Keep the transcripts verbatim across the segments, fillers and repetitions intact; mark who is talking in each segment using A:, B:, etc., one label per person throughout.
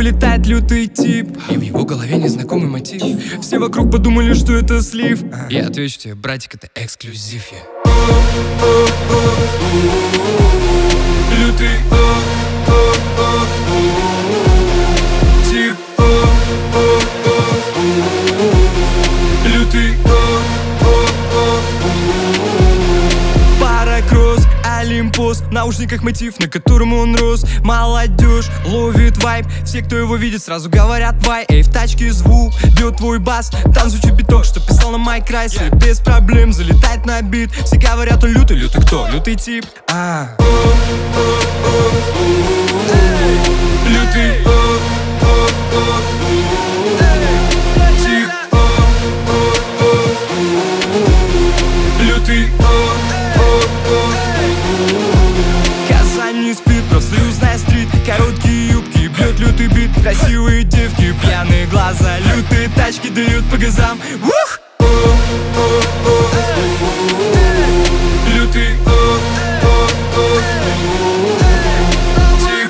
A: вылетает лютый тип, и в его голове незнакомый мотив. Все вокруг подумали, что это слив. Я отвечу тебе, братик, это эксклюзив. Лютый тип, лютый паракросс, Олимпос, в наушниках мотив, на котором он рос. Молодежь ловит вайб, все, кто его видит, сразу говорят вай. Эй, в тачке звук, бьет твой бас, танцуй чупиток, что писал на Майк Райсе. Без проблем залетает на бит, все говорят, он лютый, лютый кто? Лютый тип. А. Лютый тип, лютый. Казань не спит, профсоюзная стрит, короткие юбки, бьет лютый бит, красивые девки, пьяные глаза, лютые тачки дают по газам. Ух! Лютый тип,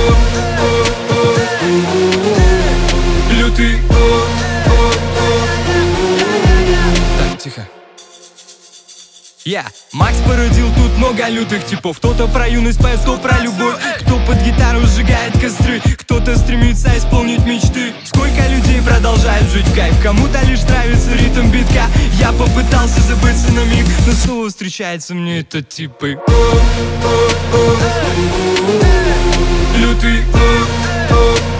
A: лютый. Так, тихо. Я, Макс породил тут много лютых типов. Кто-то про юность поет, кто про любовь, кто под гитару сжигает костры, кто-то стремится исполнить мечты. Сколько людей продолжают жить в кайф, кому-то лишь нравится ритм битка. Я попытался забыться на миг, но снова встречается мне этот тип. Лютый